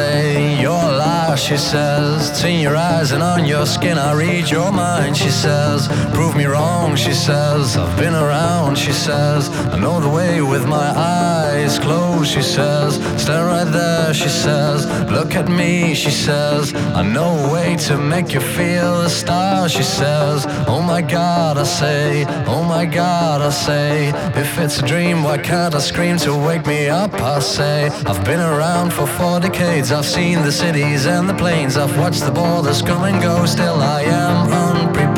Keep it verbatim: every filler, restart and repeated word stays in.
say, you're alive, she says. It's in your eyes and on your skin, I read your mind, she says. Prove me wrong, she says. I've been around, she says. I know the way with my eyes closed, she says. Stand right there, she says. Look at me, she says. I know a way to make you feel a star, she says. Oh my God, I say. Oh my God, I say. If it's a dream, why can't I scream to wake me up, I say. I've been around for four decades. I've seen the cities and the plains. I've watched the borders come and go. Still I am unprepared.